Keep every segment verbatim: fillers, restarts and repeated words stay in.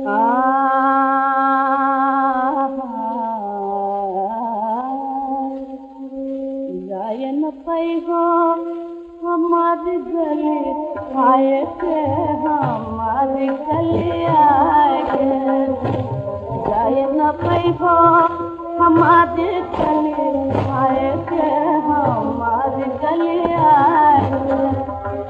जाए न पैगो हमारी गली आए थे, हमारी गली आए थे। जाए न पैगो हमारी गली आए थे, हमारी गली आए थे।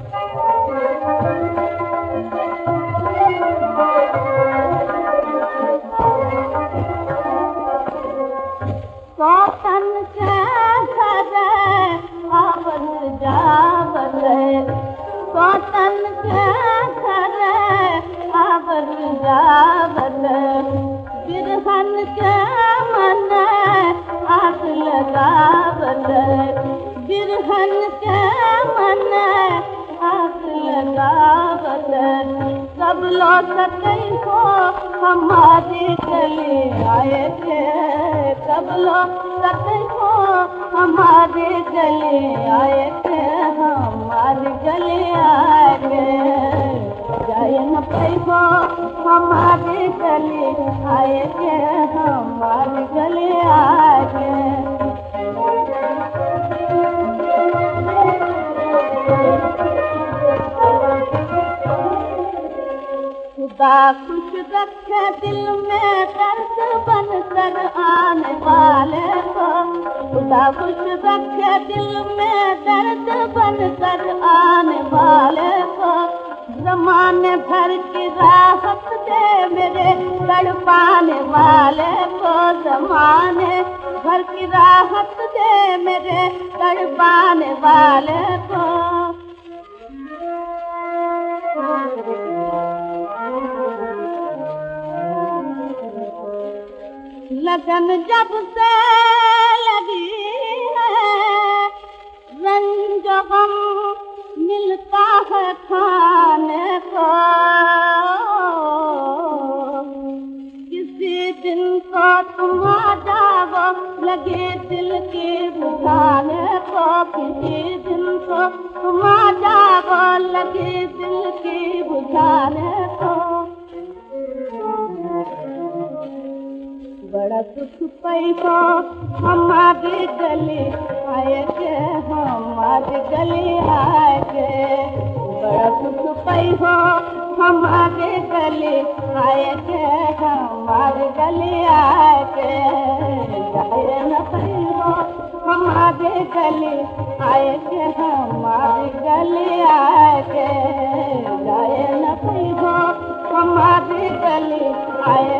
सौतन के घरे आवल जावल, सौतन के घरे आवल जावल। बिरहन के मन आग लगावल, बिरहन के मन आग लगावल। सब लोग हो हमारी गली आए थे, सब लोग हो हमारी गली आए थे, हमारी गली आए थे। जाए न पैगो हमारी गली आए थे, हमारी गली आए थे। खुदा खुश रखे दिल में दर्द बन कर आने वाले को, खुदा खुश रखे दिल में दर्द बन कर आने वाले को। ज़माने भर की राहत दे मेरे तड़पाने वाले को, ज़माने भर की राहत दे मेरे तड़पाने वाले को। लगन जब से लगी है, रंज गम मिलता है खाने को। किसी दिन को तुम आ जाओ लगे दिल की बुझाने को, किसी दिन को तुम आ जाओ लगे दिल की बुझाने को। बड़ा दुख पैगो हमारी गली आए थे, हमारी गली आए थे। बड़ा दुख पैगो हमारी गली आए थे, हमारी गली आए थे। जाए न पैगो हमारी गली आए थे, हमारी गली आए थे। जाए न पैगो हमारी गली आए